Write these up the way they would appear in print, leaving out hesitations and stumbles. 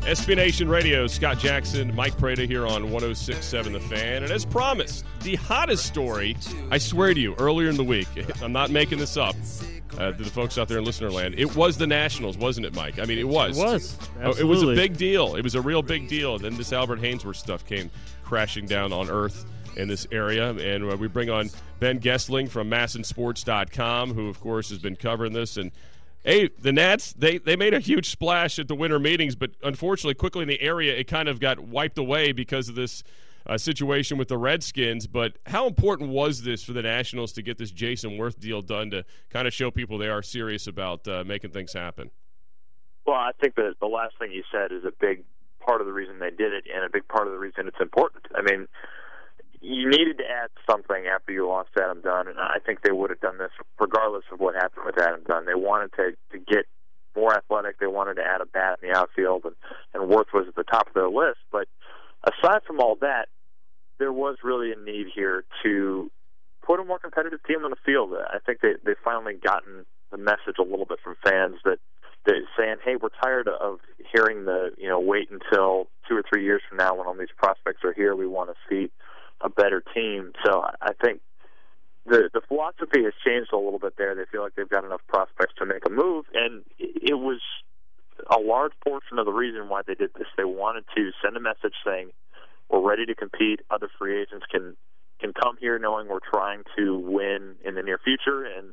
SB Nation Radio, Scott Jackson, Mike Prada here on 106.7 The Fan. And as promised, the hottest story, I swear to you, earlier in the week, I'm not making this up, to the folks out there in listener land, it was the Nationals, wasn't it, Mike? I mean, it was. It was. Absolutely. It was a big deal. It was a real big deal. And then this Albert Haynesworth stuff came crashing down on Earth in this area. And we bring on Ben Goessling from MASNsports.com, who, of course, has been covering this. And hey, the Nats, they made a huge splash at the winter meetings, but unfortunately, quickly in the area, it kind of got wiped away because of this situation with the Redskins. But how important was this for the Nationals to get this Jason Worth deal done to kind of show people they are serious about making things happen? Well, I think that the last thing you said is a big part of the reason they did it and a big part of the reason it's important. I mean, you needed to add something after you lost Adam Dunn, and I think they would have done this regardless of what happened with Adam Dunn. They wanted to get more athletic. They wanted to add a bat in the outfield, and Worth was at the top of their list. But aside from all that, there was really a need here to put a more competitive team on the field. I think they've finally gotten the message a little bit from fans that they're saying, hey, we're tired of hearing wait until 2 or 3 years from now when all these prospects are here. We want to see a better team. So I think the philosophy has changed a little bit there. They feel like they've got enough prospects to make a move, and it was a large portion of the reason why they did this. They wanted to send a message saying, we're ready to compete. Other free agents can come here knowing we're trying to win in the near future, and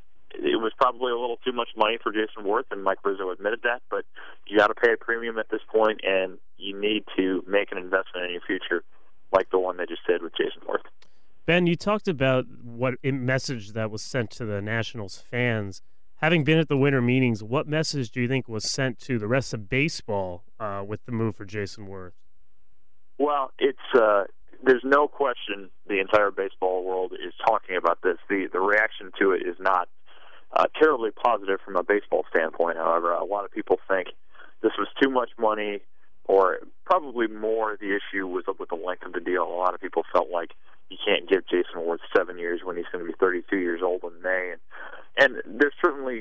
it was probably a little too much money for Jason Worth, and Mike Rizzo admitted that, but you got to pay a premium at this point, and you need to make an investment in your future like the one they just did with Jason Worth. Ben, you talked about what message that was sent to the Nationals fans. Having been at the winter meetings, what message do you think was sent to the rest of baseball with the move for Jason Worth? Well, there's no question the entire baseball world is talking about this. The reaction to it is not terribly positive from a baseball standpoint, however. A lot of people think this was too much money, or probably more the issue was with the length of the deal. A lot of people felt like you can't give Jason Worth 7 years when he's going to be 32 years old in May. And there's certainly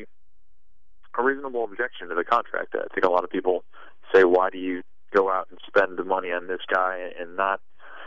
a reasonable objection to the contract. I think a lot of people say, why do you go out and spend the money on this guy and not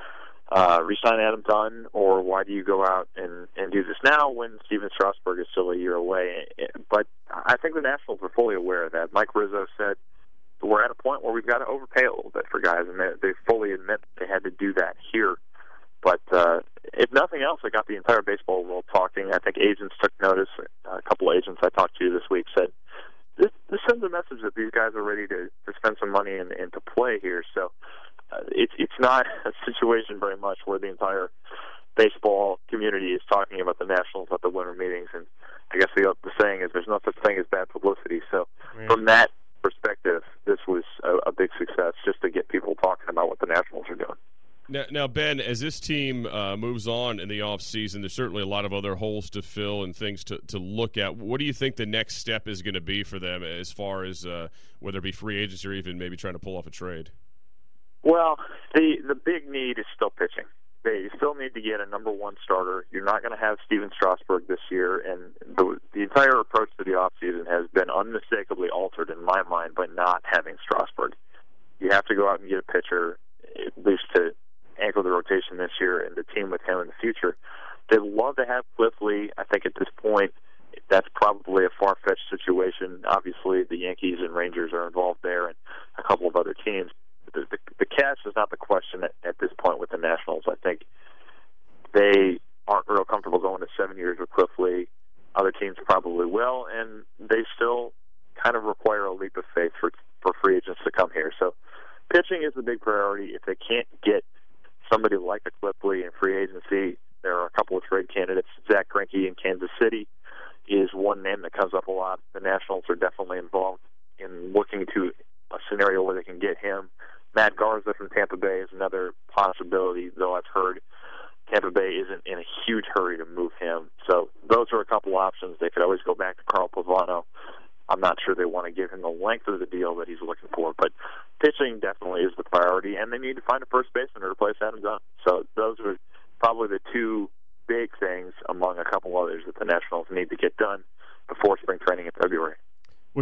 re-sign Adam Dunn, or why do you go out and do this now when Steven Strasburg is still a year away? But I think the Nationals are fully aware of that. Mike Rizzo said, we're at a point where we've got to overpay a little bit for guys, and they fully admit they had to do that here. But if nothing else, it got the entire baseball world talking. I think agents took notice. A couple of agents I talked to this week said, this sends a message that these guys are ready to spend some money and to play here. So it's not a situation very much where the entire baseball community is talking about the Nationals at the winter meetings. And I guess the saying is there's no such thing as bad publicity. So from that perspective, this was a big success just to get people talking about what the Nationals are doing. Now, Ben, as this team moves on in the offseason, there's certainly a lot of other holes to fill and things to look at. What do you think the next step is going to be for them as far as whether it be free agents or even maybe trying to pull off a trade? Well, the big need is still pitching. They still need to get a number one starter. You're not going to have Steven Strasburg this year, and the entire approach to the offseason has been unmistakably altered in my mind by not having Strasburg. You have to go out and get a pitcher, at least to anchor the rotation this year and the team with him in the future. They'd love to have Cliff Lee. I think at this point that's probably a far-fetched situation. Obviously, the Yankees and Rangers are involved there and a couple of other teams. The cash is not the question at this point with the Nationals. I think they aren't real comfortable going to 7 years with Cliff Lee. Other teams probably will, and they still kind of require a leap of faith for free agents to come here. So pitching is the big priority. If they can't get somebody like a Cliff Lee in free agency, there are a couple of trade candidates. Zach Greinke in Kansas City is one name that comes up a lot. The Nationals are definitely involved in looking to a scenario where they can get him. Matt Garza from Tampa Bay is another possibility, though I've heard Tampa Bay isn't in a huge hurry to move him. So those are a couple options. They could always go back to Carl Pavano. I'm not sure they want to give him the length of the deal that he's looking for, but pitching definitely is the priority, and they need to find a first baseman to replace Adam Dunn. So those are probably the two big things among a couple others that the Nationals need to get done before spring training in February. We're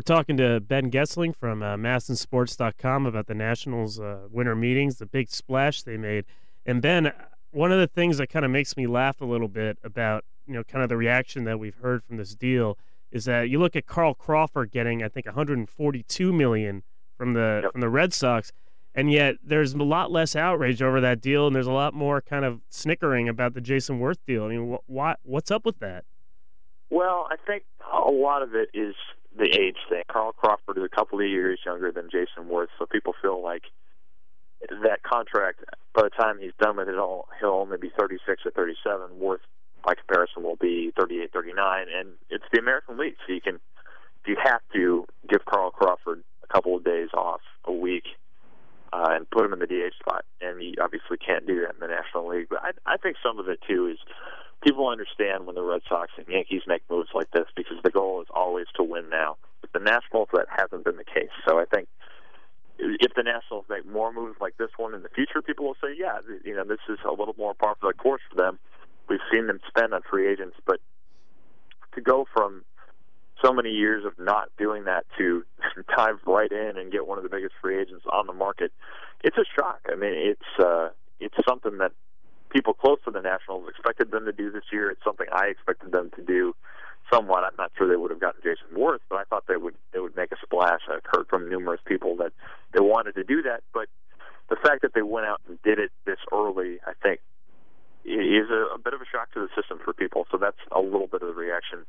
talking to Ben Goessling from MASNsports.com about the Nationals' winter meetings, the big splash they made. And Ben, one of the things that kind of makes me laugh a little bit about, kind of the reaction that we've heard from this deal is that you look at Carl Crawford getting, I think, $142 million from the Red Sox, and yet there's a lot less outrage over that deal, and there's a lot more kind of snickering about the Jason Worth deal. I mean, what's up with that? Well, I think a lot of it is the age thing. Carl Crawford is a couple of years younger than Jason Worth, so people feel like that contract, by the time he's done with it all, he'll only be 36 or 37. Worth, by comparison, will be 38, 39, and it's the American League, so you have to give Carl Crawford a couple of days off a week and put him in the DH spot, and you obviously can't do that in the National League. But I think some of it, too, is people understand when the Red Sox and Yankees make moves like this because the goal is always to win now. With the Nationals, that hasn't been the case. So I think if the Nationals make more moves like this one in the future, people will say, yeah, this is a little more par for the course for them. We've seen them spend on free agents, but to go from so many years of not doing that to dive right in and get one of the biggest free agents on the market, it's a shock. I mean, it's something that people close to the Nationals expected them to do this year. It's something I expected them to do somewhat. I'm not sure they would have gotten Jason Worth, but I thought they would make a splash. I've heard from numerous people that they wanted to do that, but the fact that they went out and did it this early, I think, is a bit of a shock to the system for people. So that's a little bit of the reaction.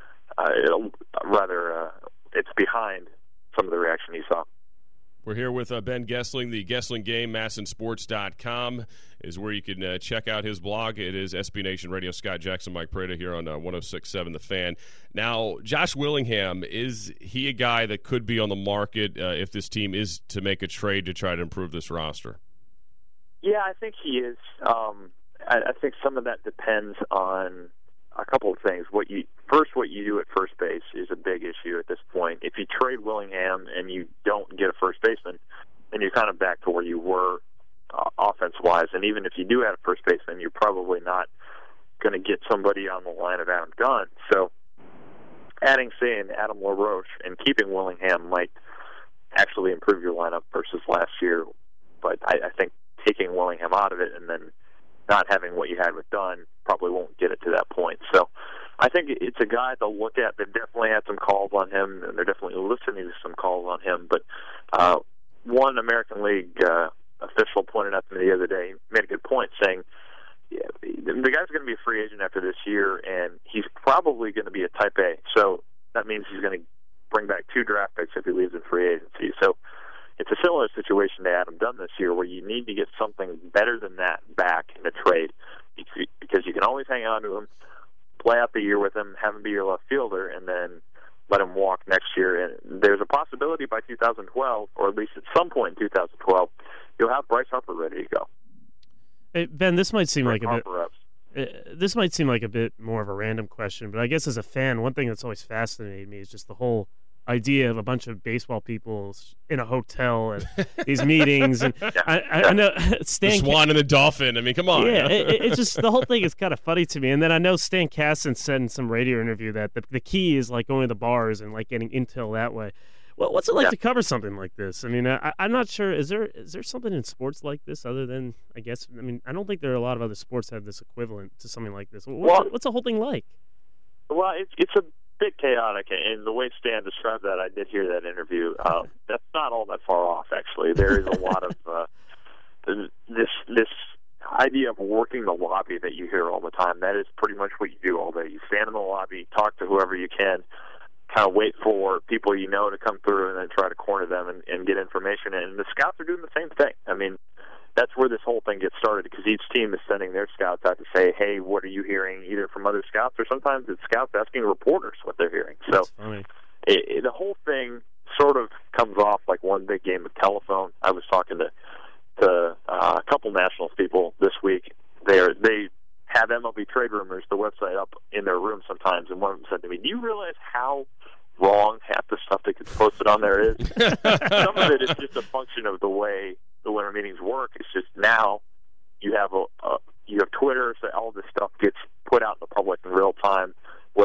It's behind some of the reaction you saw. We're here with Ben Goessling. The Goessling Game, MASNsports.com is where you can check out his blog. It is SB Nation Radio. Scott Jackson, Mike Prada here on 106.7 The Fan. Now, Josh Willingham, is he a guy that could be on the market if this team is to make a trade to try to improve this roster? Yeah, I think he is. I think some of that depends on a couple of things. What you do at first base is a big issue at this point. If you trade Willingham and you don't get a first baseman, then you're kind of back to where you were offense-wise. And even if you do have a first baseman, you're probably not going to get somebody on the line of Adam Gunn. So adding, say, an Adam LaRoche and keeping Willingham might actually improve your lineup versus last year. But I think taking Willingham out of it and then not having what you had with Dunn probably won't get it to that point. So I think it's a guy to look at. They've definitely had some calls on him, and they're definitely listening to some calls on him. But one American League official pointed out to me the other day, made a good point, saying the guy's going to be a free agent after this year, and he's probably going to be a Type A. So that means he's going to bring back 2 draft picks if he leaves in free agency. So it's a similar situation to Adam Dunn this year, where you need to get something better than that back in a trade, because you can always hang on to him, play out the year with him, have him be your left fielder, and then let him walk next year. And there's a possibility by 2012, or at least at some point in 2012, you'll have Bryce Harper ready to go. Hey, Ben, this might seem like a bit. This might seem like a bit more of a random question, but I guess as a fan, one thing that's always fascinated me is just the whole idea of a bunch of baseball people in a hotel and these meetings. And I know Stan, the Swan and the Dolphin. I mean, come on. Yeah, it's just the whole thing is kind of funny to me. And then I know Stan Kasten said in some radio interview that the key is like going to the bars and like getting intel that way. Well, what's it like to cover something like this? I mean, I'm not sure. Is there something in sports like this other than, I guess, I mean, I don't think there are a lot of other sports that have this equivalent to something like this. What's the whole thing like? Well, it's a bit chaotic, and the way Stan described that, I did hear that interview. That's not all that far off, actually. There is a lot of this idea of working the lobby that you hear all the time. That is pretty much what you do all day. You stand in the lobby, talk to whoever you can, kind of wait for people you know to come through, and then try to corner them and get information. And the scouts are doing the same thing. I mean, that's where this whole thing gets started, because each team is sending their scouts out to say, hey, what are you hearing, either from other scouts, or sometimes it's scouts asking reporters what they're hearing. So the whole thing sort of comes off like one big game of telephone. I was talking to a couple Nationals people this week. They have MLB Trade Rumors, the website, up in their room sometimes, and one of them said to me, do you realize how wrong half the stuff that gets posted on there is? Some of it is just a function of the way the winter meetings work. It's just now you have you have Twitter, so all this stuff gets put out in the public in real time, where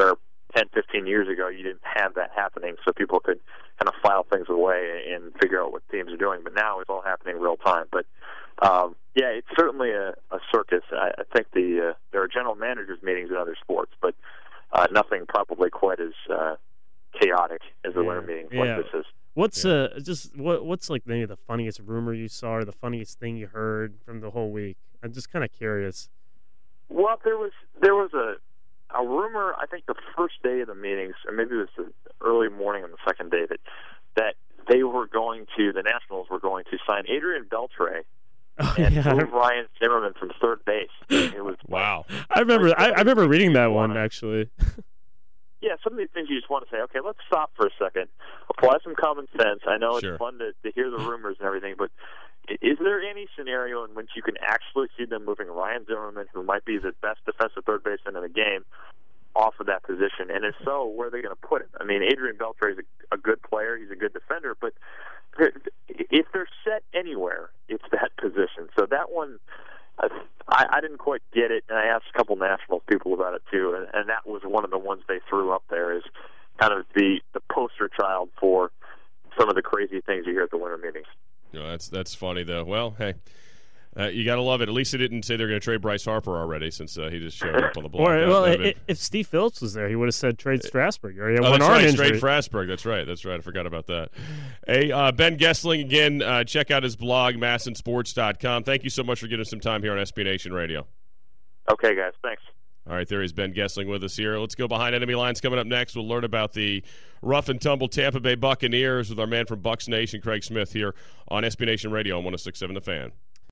10, 15 years ago, you didn't have that happening, so people could kind of file things away and figure out what teams are doing. But now it's all happening real time. But yeah, it's certainly a circus. I think there are general managers meetings in other sports, but nothing probably quite as chaotic as the winter meetings like this is. What's what's like maybe the funniest rumor you saw or the funniest thing you heard from the whole week? I'm just kind of curious. Well, there was a rumor, I think the first day of the meetings, or maybe it was the early morning on the second day, that the Nationals were going to sign Adrian Beltre and move Ryan Zimmerman from third base. It was wow. I remember reading that one actually. Yeah, some of these things you just want to say, okay, let's stop for a second, apply some common sense. I know it's fun to hear the rumors and everything, but is there any scenario in which you can actually see them moving Ryan Zimmerman, who might be the best defensive third baseman in the game, off of that position? And if so, where are they going to put him? I mean, Adrian Beltre is a good player. He's a good defender. But if they're set anywhere, it's that position. So that one, I didn't quite get it, and I asked a couple Nationals people about it too, and that was one of the ones they threw up there as kind of the poster child for some of the crazy things you hear at the winter meetings. You know, that's funny, though. Well, hey, you got to love it. At least they didn't say they're going to trade Bryce Harper already, since he just showed up on the block. If Steve Phillips was there, he would have said trade Strasburg. Or he had that's arm right, injury. trade Strasburg. That's right. I forgot about that. Hey, Ben Goessling, again, check out his blog, MASNsports.com. Thank you so much for giving us some time here on SB Nation Radio. Okay, guys. Thanks. All right, there is Ben Goessling with us here. Let's go behind enemy lines. Coming up next, we'll learn about the rough and tumble Tampa Bay Buccaneers with our man from Bucs Nation, Craig Smith, here on SB Nation Radio on 106.7 The Fan.